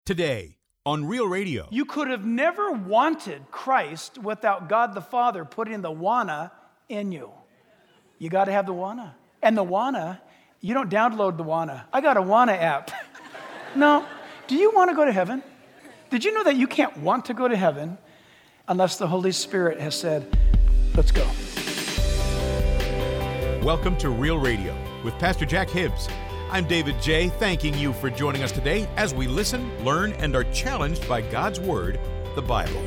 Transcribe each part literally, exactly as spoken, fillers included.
Today on Real Radio. You could have never wanted Christ without God the Father putting the wanna in you. You got to have the wanna. And the wanna, you don't download the wanna. I got a wanna app. No. Do you want to go to heaven? Did you know that you can't want to go to heaven unless the Holy Spirit has said, let's go? Welcome to Real Radio with Pastor Jack Hibbs. I'm David J., thanking you for joining us today as we listen, learn, and are challenged by God's Word, the Bible.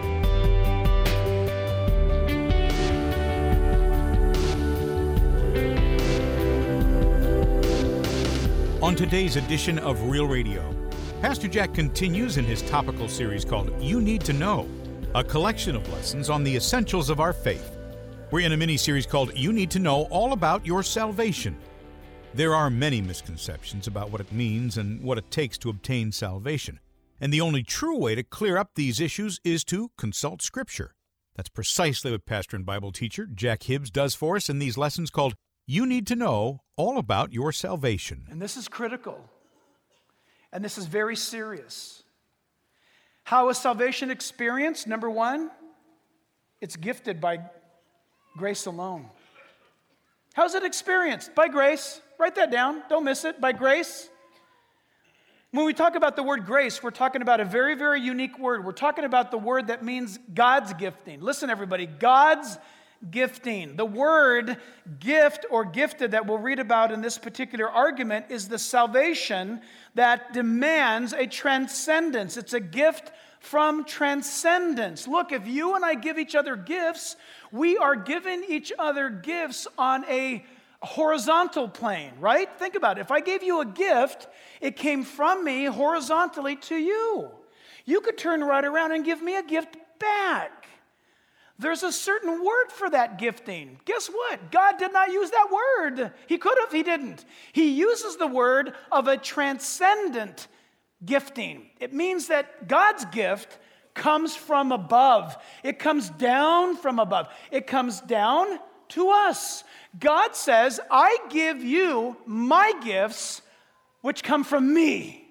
On today's edition of Real Radio, Pastor Jack continues in his topical series called You Need to Know, a collection of lessons on the essentials of our faith. We're in a mini-series called You Need to Know All About Your Salvation. There are many misconceptions about what it means and what it takes to obtain salvation. And the only true way to clear up these issues is to consult Scripture. That's precisely what pastor and Bible teacher Jack Hibbs does for us in these lessons called You Need to Know All About Your Salvation. And this is critical. And this is very serious. How is salvation experienced? Number one, it's gifted by grace alone. How's it experienced? By grace. Write that down. Don't miss it. By grace. When we talk about the word grace, we're talking about a very, very unique word. We're talking about the word that means God's gifting. Listen, everybody. God's gifting. The word gift or gifted that we'll read about in this particular argument is the salvation that demands a transcendence. It's a gift from transcendence. Look, if you and I give each other gifts, we are giving each other gifts on a horizontal plane, right? Think about it. If I gave you a gift, it came from me horizontally to you. You could turn right around and give me a gift back. There's a certain word for that gifting. Guess what? God did not use that word. He could have, he didn't. He uses the word of a transcendent gifting. It means that God's gift comes from above. It comes down from above. It comes down to us. God says, I give you my gifts, which come from me.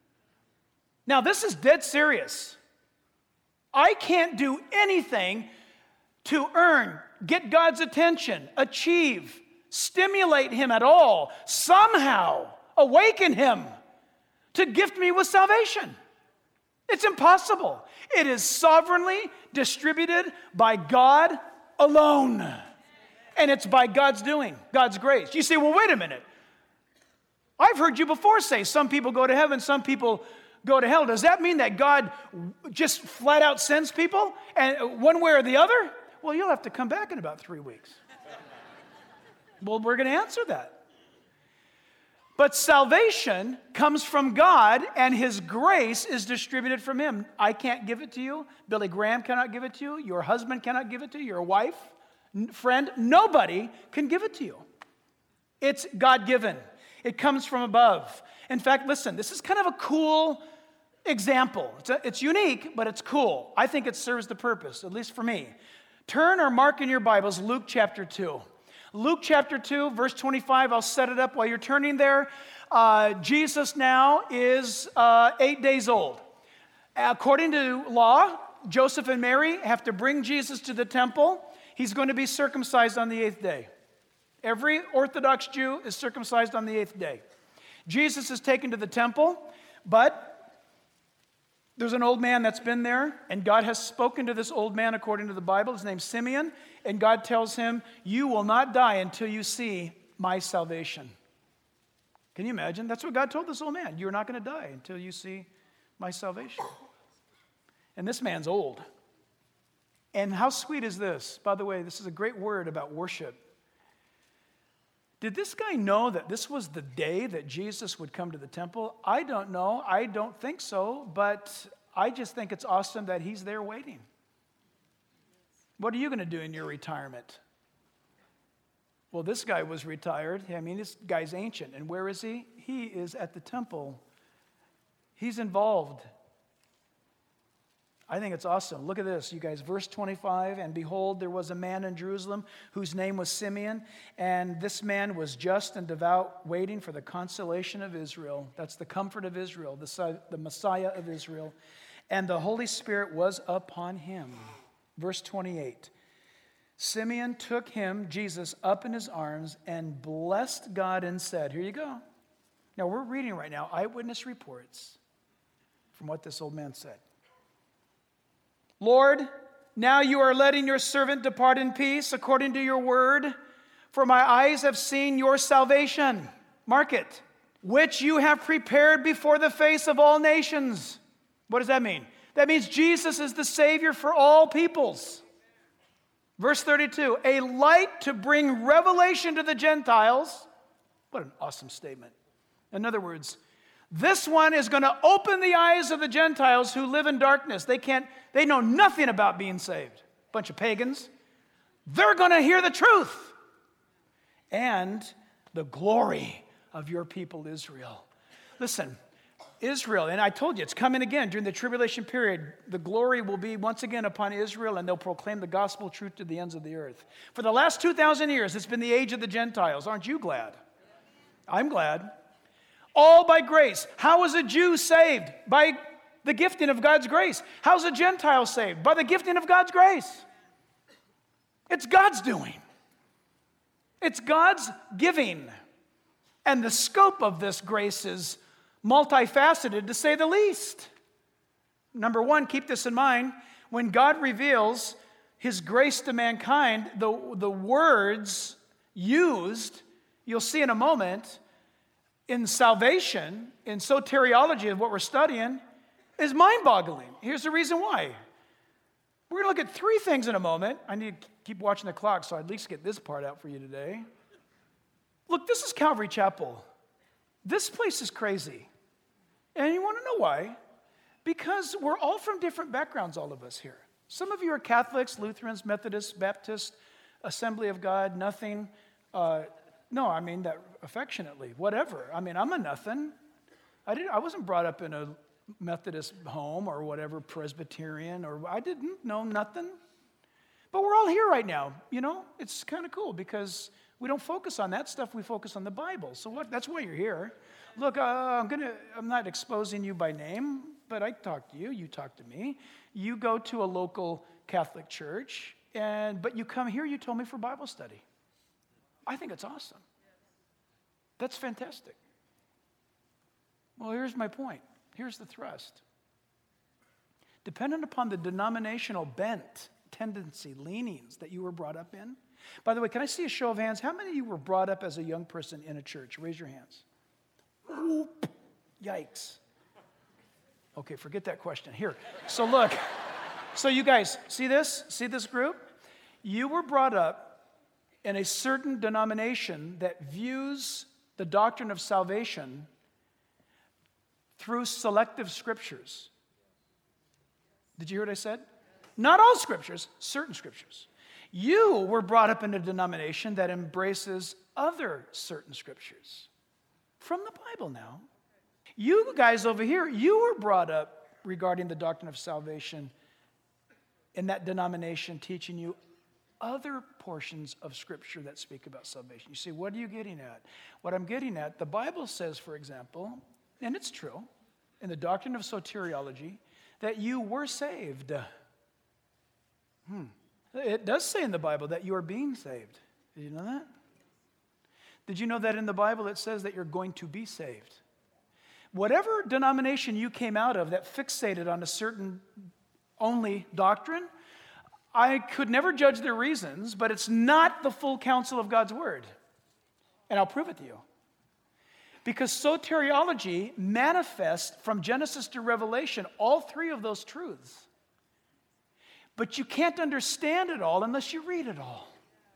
Now, this is dead serious. I can't do anything to earn, get God's attention, achieve, stimulate him at all, somehow awaken him to gift me with salvation. It's impossible. It is sovereignly distributed by God alone. And it's by God's doing, God's grace. You say, well, wait a minute. I've heard you before say some people go to heaven, some people go to hell. Does that mean that God just flat out sends people and one way or the other? Well, you'll have to come back in about three weeks. Well, we're going to answer that. But salvation comes from God, and his grace is distributed from him. I can't give it to you. Billy Graham cannot give it to you. Your husband cannot give it to you. Your wife, friend, nobody can give it to you. It's God-given. It comes from above. In fact, listen, this is kind of a cool example. It's, a, it's unique, but it's cool. I think it serves the purpose, at least for me. Turn or mark in your Bibles Luke chapter two. Luke chapter two, verse twenty-five, I'll set it up while you're turning there. Uh, Jesus now is uh, eight days old. According to law, Joseph and Mary have to bring Jesus to the temple. He's going to be circumcised on the eighth day. Every Orthodox Jew is circumcised on the eighth day. Jesus is taken to the temple, but there's an old man that's been there, and God has spoken to this old man according to the Bible. His name's Simeon, and God tells him, you will not die until you see my salvation. Can you imagine? That's what God told this old man. You're not going to die until you see my salvation. And this man's old. And how sweet is this? By the way, this is a great word about worship. Did this guy know that this was the day that Jesus would come to the temple? I don't know. I don't think so, but I just think it's awesome that he's there waiting. What are you going to do in your retirement? Well, this guy was retired. I mean, this guy's ancient. And where is he? He is at the temple. He's involved. I think it's awesome. Look at this, you guys. Verse twenty-five, and behold, there was a man in Jerusalem whose name was Simeon, and this man was just and devout, waiting for the consolation of Israel. That's the comfort of Israel, the, the Messiah of Israel. And the Holy Spirit was upon him. Verse twenty-eight, Simeon took him, Jesus, up in his arms and blessed God and said, here you go. Now we're reading right now eyewitness reports from what this old man said. Lord, now you are letting your servant depart in peace according to your word, for my eyes have seen your salvation. Mark it. Which you have prepared before the face of all nations. What does that mean? That means Jesus is the Savior for all peoples. Verse thirty-two, a light to bring revelation to the Gentiles. What an awesome statement. In other words, this one is going to open the eyes of the Gentiles who live in darkness. They can't, they know nothing about being saved. Bunch of pagans. They're going to hear the truth. And the glory of your people, Israel. Listen, Israel, and I told you, it's coming again during the tribulation period. The glory will be once again upon Israel, and they'll proclaim the gospel truth to the ends of the earth. For the last two thousand years, it's been the age of the Gentiles. Aren't you glad? I'm glad. All by grace. How is a Jew saved? By the gifting of God's grace. How's a Gentile saved? By the gifting of God's grace. It's God's doing. It's God's giving. And the scope of this grace is multifaceted, to say the least. Number one, keep this in mind. When God reveals his grace to mankind, the, the words used, you'll see in a moment, in salvation, in soteriology of what we're studying, is mind-boggling. Here's the reason why. We're going to look at three things in a moment. I need to keep watching the clock, so I'd at least get this part out for you today. Look, this is Calvary Chapel. This place is crazy. And you want to know why? Because we're all from different backgrounds, all of us here. Some of you are Catholics, Lutherans, Methodists, Baptists, Assembly of God, nothing. Uh, no, I mean that affectionately, whatever. I mean, I'm a nothing. I didn't. I wasn't brought up in a Methodist home or whatever, Presbyterian, or I didn't know nothing. But we're all here right now, you know? It's kind of cool because we don't focus on that stuff, we focus on the Bible. So what? That's why you're here. Look, uh, I'm gonna. I'm not exposing you by name, but I talk to you. You talk to me. You go to a local Catholic church, and but you come here. You told me for Bible study. I think it's awesome. That's fantastic. Well, here's my point. Here's the thrust. Dependent upon the denominational bent, tendency, leanings that you were brought up in. By the way, can I see a show of hands? How many of you were brought up as a young person in a church? Raise your hands. Oop. Yikes. Okay, forget that question. Here. So look. So you guys, see this? See this group? You were brought up in a certain denomination that views the doctrine of salvation through selective scriptures. Did you hear what I said? Not all scriptures, certain scriptures. You were brought up in a denomination that embraces other certain scriptures from the Bible now. You guys over here, you were brought up regarding the doctrine of salvation in that denomination teaching you other portions of Scripture that speak about salvation. You see, what are you getting at? What I'm getting at, the Bible says, for example, and it's true, in the doctrine of soteriology, that you were saved. Hmm. It does say in the Bible that you are being saved. Did you know that? Did you know that in the Bible it says that you're going to be saved? Whatever denomination you came out of that fixated on a certain only doctrine, I could never judge their reasons, but it's not the full counsel of God's word. And I'll prove it to you. Because soteriology manifests from Genesis to Revelation all three of those truths. But you can't understand it all unless you read it all.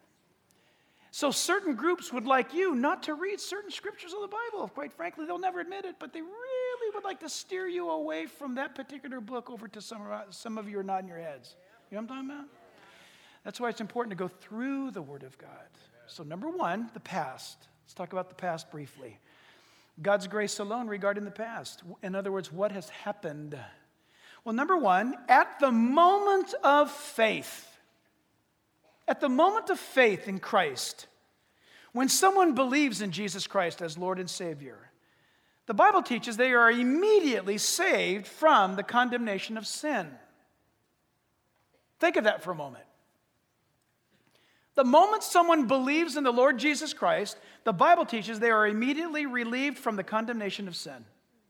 So certain groups would like you not to read certain scriptures of the Bible. Quite frankly, they'll never admit it, but they really would like to steer you away from that particular book over to some, some of you are nodding your heads. You know what I'm talking about? That's why it's important to go through the Word of God. So number one, the past. Let's talk about the past briefly. God's grace alone regarding the past. In other words, what has happened? Well, number one, at the moment of faith, at the moment of faith in Christ, when someone believes in Jesus Christ as Lord and Savior, the Bible teaches they are immediately saved from the condemnation of sin. Think of that for a moment. The moment someone believes in the Lord Jesus Christ, the Bible teaches they are immediately relieved from the condemnation of sin.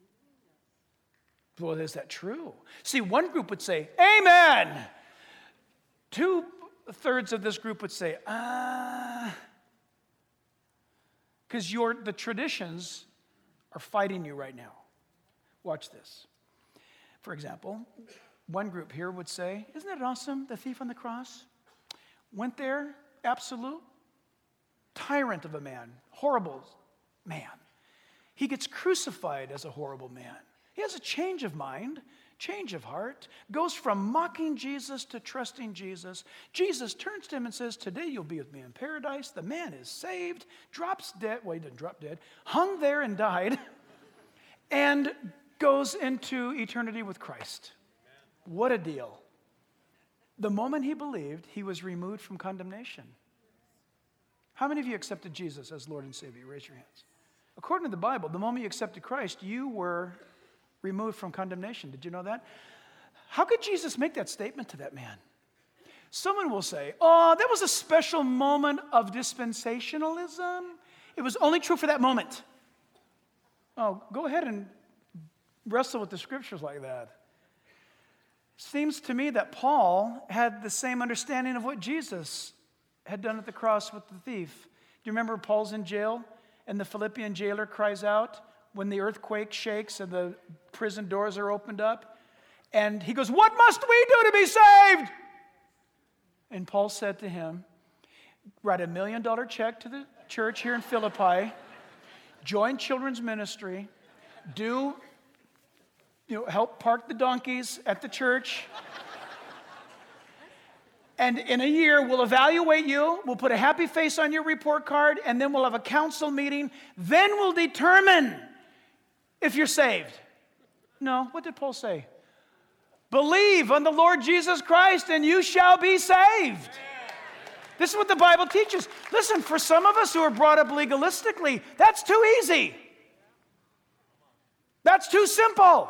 Well, is that true? See, one group would say, amen. Two-thirds of this group would say, ah, because you're the traditions are fighting you right now. Watch this. For example, one group here would say, isn't it awesome, the thief on the cross? Went there, absolute tyrant of a man, horrible man. He gets crucified as a horrible man. He has a change of mind, change of heart, goes from mocking Jesus to trusting Jesus. Jesus turns to him and says, today you'll be with me in paradise. The man is saved, drops dead. Well, he didn't drop dead. Hung there and died. And goes into eternity with Christ. What a deal. The moment he believed, he was removed from condemnation. How many of you accepted Jesus as Lord and Savior? Raise your hands. According to the Bible, the moment you accepted Christ, you were removed from condemnation. Did you know that? How could Jesus make that statement to that man? Someone will say, oh, that was a special moment of dispensationalism. It was only true for that moment. Oh, go ahead and wrestle with the scriptures like that. Seems to me that Paul had the same understanding of what Jesus had done at the cross with the thief. Do you remember Paul's in jail and the Philippian jailer cries out when the earthquake shakes and the prison doors are opened up? And he goes, what must we do to be saved? And Paul said to him, write a million dollar check to the church here in Philippi, join children's ministry, do, you know, help park the donkeys at the church. And in a year, we'll evaluate you, we'll put a happy face on your report card, and then we'll have a council meeting. Then we'll determine if you're saved. No, what did Paul say? Believe on the Lord Jesus Christ and you shall be saved. This is what the Bible teaches. Listen, for some of us who are brought up legalistically, that's too easy. That's too simple.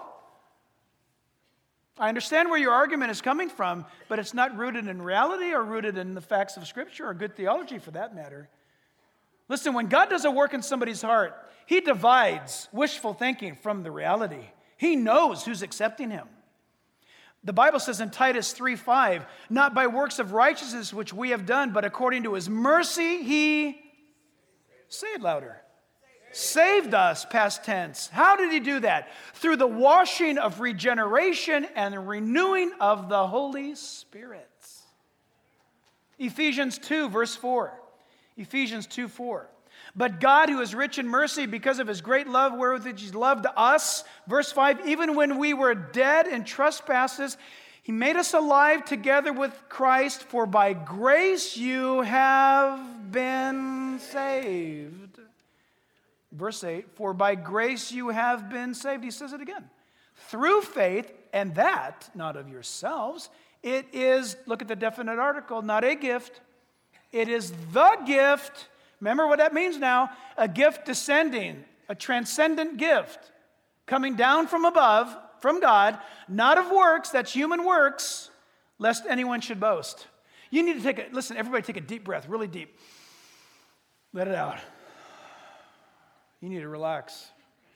I understand where your argument is coming from, but it's not rooted in reality or rooted in the facts of Scripture or good theology for that matter. Listen, when God does a work in somebody's heart, He divides wishful thinking from the reality. He knows who's accepting Him. The Bible says in Titus three five, not by works of righteousness which we have done, but according to His mercy, He, say it louder, saved us, past tense. How did He do that? Through the washing of regeneration and the renewing of the Holy Spirit. Ephesians two, verse four. Ephesians two four. But God, who is rich in mercy, because of His great love wherewith He loved us, verse five, even when we were dead in trespasses, He made us alive together with Christ, for by grace you have been saved. Verse eight, for by grace you have been saved. He says it again. Through faith, and that, not of yourselves. It is, look at the definite article, not a gift. It is the gift. Remember what that means now. A gift descending, a transcendent gift coming down from above, from God, not of works, that's human works, lest anyone should boast. You need to take a, listen, everybody take a deep breath, really deep. Let it out. You need to relax.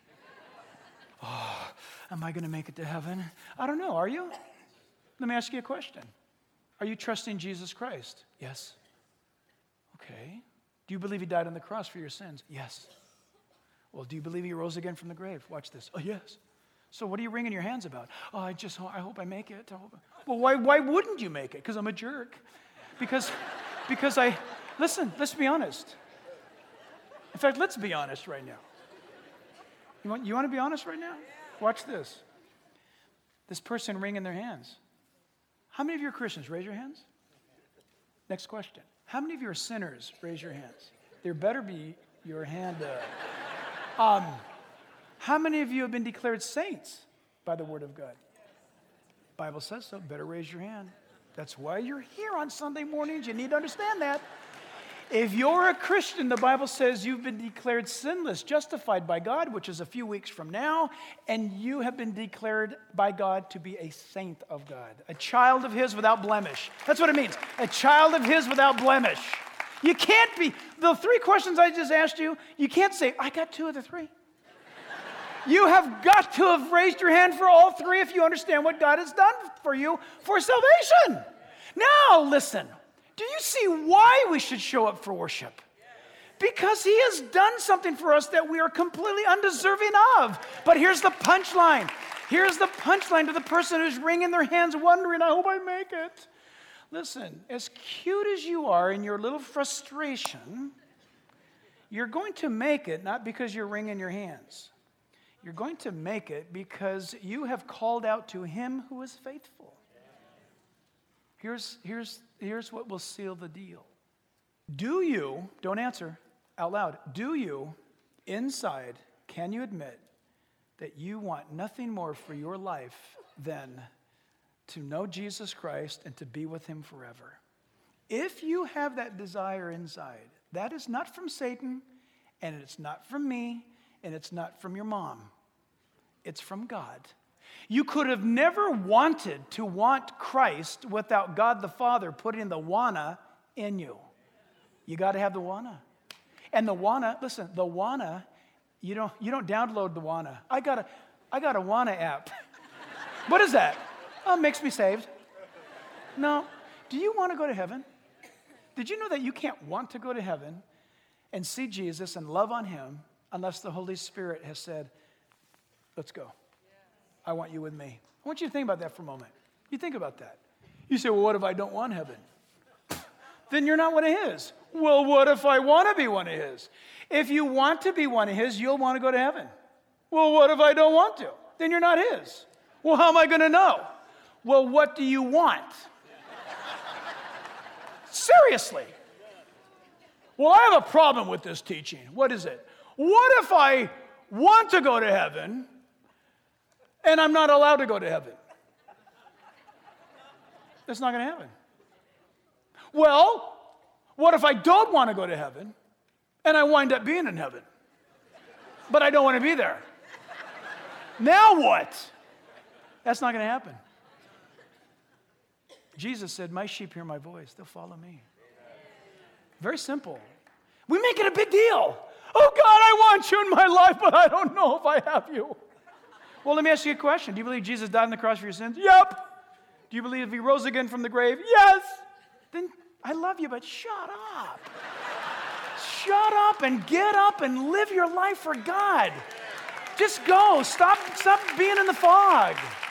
Oh, am I going to make it to heaven? I don't know. Are you? Let me ask you a question. Are you trusting Jesus Christ? Yes. Okay. Do you believe He died on the cross for your sins? Yes. Well, do you believe He rose again from the grave? Watch this. Oh, yes. So what are you wringing your hands about? Oh, I just, I hope I make it. I hope I... Well, why, why wouldn't you make it? Because I'm a jerk. Because, because I, listen, let's be honest. In fact, let's be honest right now. You want, you want to be honest right now? Watch this. This person wringing their hands. How many of you are Christians? Raise your hands. Next question. How many of you are sinners? Raise your hands. There better be your hand up. Um, how many of you have been declared saints by the Word of God? Bible says so. Better raise your hand. That's why you're here on Sunday mornings. You need to understand that. If you're a Christian, the Bible says you've been declared sinless, justified by God, which is a few weeks from now, and you have been declared by God to be a saint of God, a child of His without blemish. That's what it means, a child of His without blemish. You can't be, the three questions I just asked you, you can't say, I got two of the three. You have got to have raised your hand for all three if you understand what God has done for you for salvation. Now, listen. Do you see why we should show up for worship? Because He has done something for us that we are completely undeserving of. But here's the punchline. Here's the punchline to the person who's wringing their hands wondering, I hope I make it. Listen, as cute as you are in your little frustration, you're going to make it not because you're wringing your hands. You're going to make it because you have called out to Him who is faithful. Here's, here's, here's what will seal the deal. Do you, don't answer out loud, do you, inside, can you admit that you want nothing more for your life than to know Jesus Christ and to be with Him forever? If you have that desire inside, that is not from Satan, and it's not from me, and it's not from your mom. It's from God. You could have never wanted to want Christ without God the Father putting the wanna in you. You got to have the wanna. And the wanna, listen, the wanna, you don't you don't download the wanna. I got a I got a wanna app. What is that? Oh, it makes me saved. No. Do you want to go to heaven? Did you know that you can't want to go to heaven and see Jesus and love on Him unless the Holy Spirit has said, let's go. I want you with me. I want you to think about that for a moment. You think about that. You say, well, what if I don't want heaven? Then you're not one of His. Well, what if I want to be one of His? If you want to be one of His, you'll want to go to heaven. Well, what if I don't want to? Then you're not His. Well, how am I going to know? Well, what do you want? Seriously. Well, I have a problem with this teaching. What is it? What if I want to go to heaven and I'm not allowed to go to heaven? That's not going to happen. Well, what if I don't want to go to heaven and I wind up being in heaven, but I don't want to be there? Now what? That's not going to happen. Jesus said, my sheep hear my voice. They'll follow me. Very simple. We make it a big deal. Oh, God, I want you in my life, but I don't know if I have you. Well, let me ask you a question. Do you believe Jesus died on the cross for your sins? Yep. Do you believe He rose again from the grave? Yes. Then I love you, but shut up. Shut up and get up and live your life for God. Just go. Stop, stop being in the fog.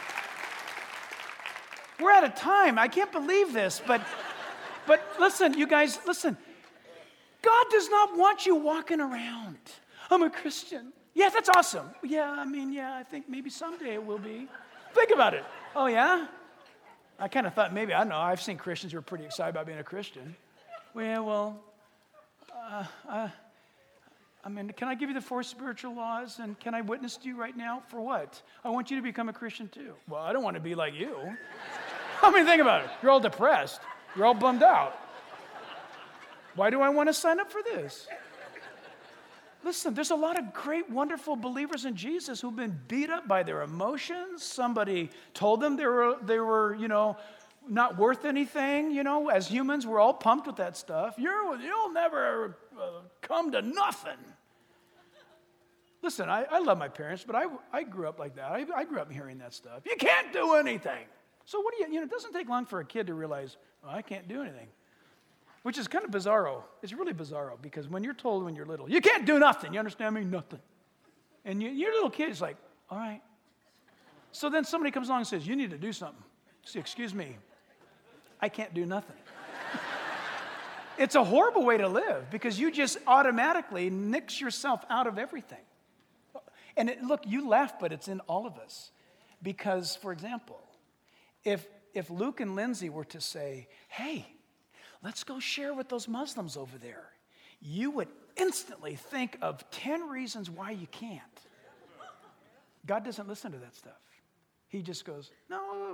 We're out of time. I can't believe this, but, but listen, you guys, listen. God does not want you walking around. I'm a Christian. Yeah, that's awesome. Yeah, I mean, yeah, I think maybe someday it will be. Think about it. Oh, yeah? I kind of thought maybe, I don't know, I've seen Christians who are pretty excited about being a Christian. Well, well, uh, uh, I mean, can I give you the four spiritual laws, and can I witness to you right now? For what? I want you to become a Christian too. Well, I don't want to be like you. I mean, think about it. You're all depressed. You're all bummed out. Why do I want to sign up for this? Listen, there's a lot of great, wonderful believers in Jesus who've been beat up by their emotions. Somebody told them they were, they were, you know, not worth anything. You know, as humans, we're all pumped with that stuff. You're, you'll never uh, come to nothing. Listen, I, I love my parents, but I, I grew up like that. I, I grew up hearing that stuff. You can't do anything. So what do you, you know, it doesn't take long for a kid to realize, oh, I can't do anything. Which is kind of bizarro. It's really bizarro because when you're told when you're little, you can't do nothing. You understand me? Nothing. And you, your little kid is like, all right. So then somebody comes along and says, you need to do something. Say, excuse me, I can't do nothing. It's a horrible way to live because you just automatically nix yourself out of everything. And it, look, you laugh, but it's in all of us. Because, for example, if if Luke and Lindsay were to say, hey, let's go share with those Muslims over there, you would instantly think of ten reasons why you can't. God doesn't listen to that stuff. He just goes, no,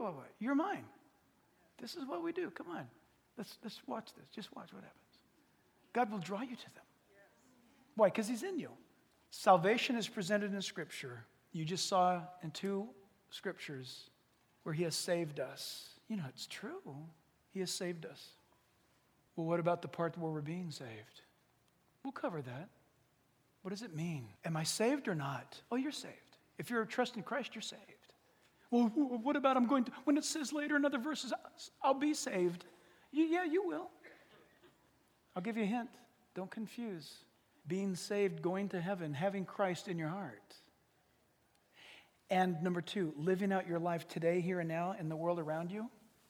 what, what, what? You're mine. This is what we do. Come on. Let's, let's watch this. Just watch what happens. God will draw you to them. Why? Because he's in you. Salvation is presented in Scripture. You just saw in two scriptures where he has saved us. You know, it's true. He has saved us. Well, what about the part where we're being saved? We'll cover that. What does it mean? Am I saved or not? Oh, you're saved. If you're trusting Christ, you're saved. Well, what about I'm going to, when it says later in other verses, I'll be saved. You, yeah, you will. I'll give you a hint. Don't confuse being saved, going to heaven, having Christ in your heart. And number two, living out your life today, here and now, in the world around you.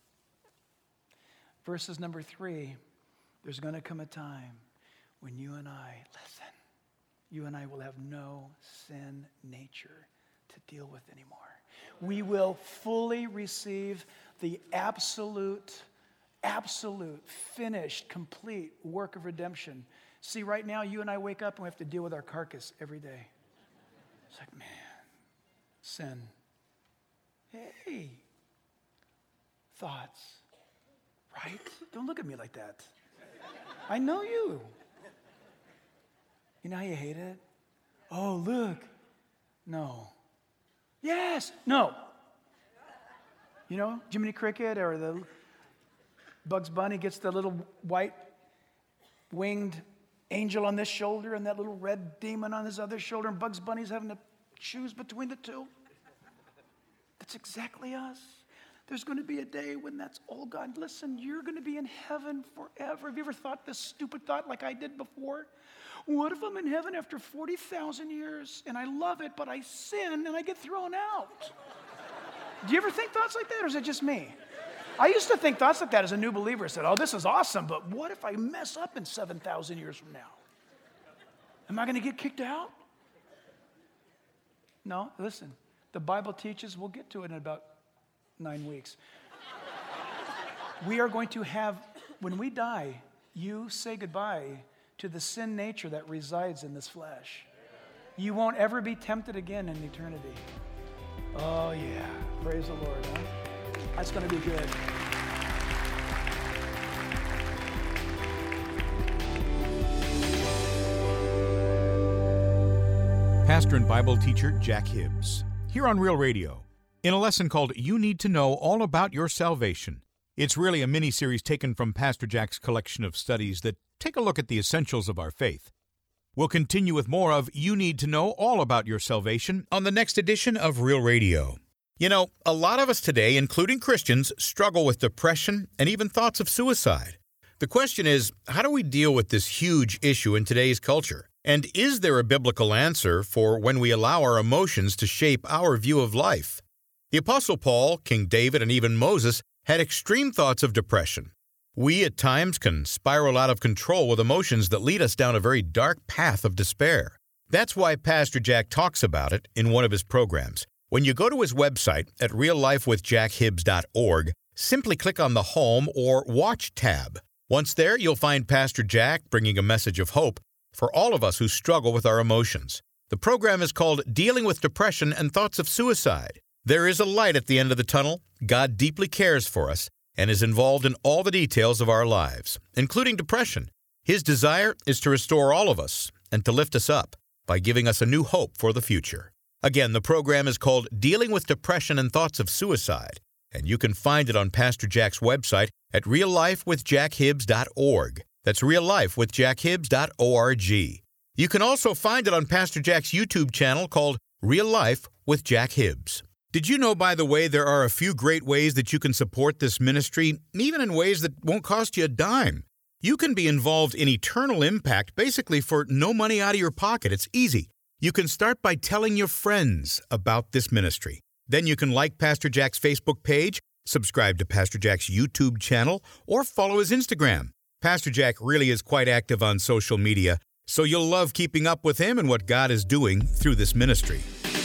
Verses number three, there's going to come a time when you and I, listen, you and I will have no sin nature to deal with anymore. We will fully receive the absolute, absolute, finished, complete work of redemption. See, right now, you and I wake up and we have to deal with our carcass every day. It's like, man, sin. Hey, thoughts, right? Don't look at me like that. I know you. You know how you hate it? Oh, look. No. Yes. No. You know, Jiminy Cricket or the Bugs Bunny gets the little white winged angel on this shoulder and that little red demon on his other shoulder, and Bugs Bunny's having to choose between the two. That's exactly us. There's going to be a day when that's all God. Listen, you're going to be in heaven forever. Have you ever thought this stupid thought like I did before? What if I'm in heaven after forty thousand years and I love it, but I sin and I get thrown out? Do you ever think thoughts like that, or is it just me? I used to think thoughts like that as a new believer. I said, oh, this is awesome, but what if I mess up in seven thousand years from now? Am I going to get kicked out? No, listen. The Bible teaches, we'll get to it in about nine weeks. We are going to have, when we die, you say goodbye to the sin nature that resides in this flesh. You won't ever be tempted again in eternity. Oh, yeah. Praise the Lord, huh? That's going to be good. Pastor and Bible teacher Jack Hibbs, here on Real Radio, in a lesson called You Need to Know All About Your Salvation. It's really a mini-series taken from Pastor Jack's collection of studies that take a look at the essentials of our faith. We'll continue with more of You Need to Know All About Your Salvation on the next edition of Real Radio. You know, a lot of us today, including Christians, struggle with depression and even thoughts of suicide. The question is, how do we deal with this huge issue in today's culture? And is there a biblical answer for when we allow our emotions to shape our view of life? The Apostle Paul, King David, and even Moses had extreme thoughts of depression. We at times can spiral out of control with emotions that lead us down a very dark path of despair. That's why Pastor Jack talks about it in one of his programs. When you go to his website at real life with jack hibbs dot org, simply click on the Home or Watch tab. Once there, you'll find Pastor Jack bringing a message of hope for all of us who struggle with our emotions. The program is called Dealing with Depression and Thoughts of Suicide. There is a light at the end of the tunnel. God deeply cares for us and is involved in all the details of our lives, including depression. His desire is to restore all of us and to lift us up by giving us a new hope for the future. Again, the program is called Dealing with Depression and Thoughts of Suicide, and you can find it on Pastor Jack's website at real life with jack hibbs dot org. That's real life with jack hibbs dot org. You can also find it on Pastor Jack's YouTube channel called Real Life with Jack Hibbs. Did you know, by the way, there are a few great ways that you can support this ministry, even in ways that won't cost you a dime? You can be involved in eternal impact basically for no money out of your pocket. It's easy. You can start by telling your friends about this ministry. Then you can like Pastor Jack's Facebook page, subscribe to Pastor Jack's YouTube channel, or follow his Instagram. Pastor Jack really is quite active on social media, so you'll love keeping up with him and what God is doing through this ministry.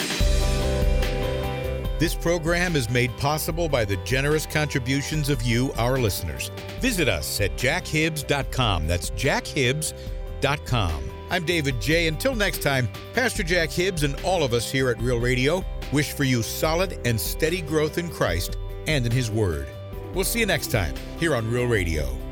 This program is made possible by the generous contributions of you, our listeners. Visit us at jack hibbs dot com. That's jack hibbs dot com. I'm David J. Until next time, Pastor Jack Hibbs and all of us here at Real Radio wish for you solid and steady growth in Christ and in His Word. We'll see you next time here on Real Radio.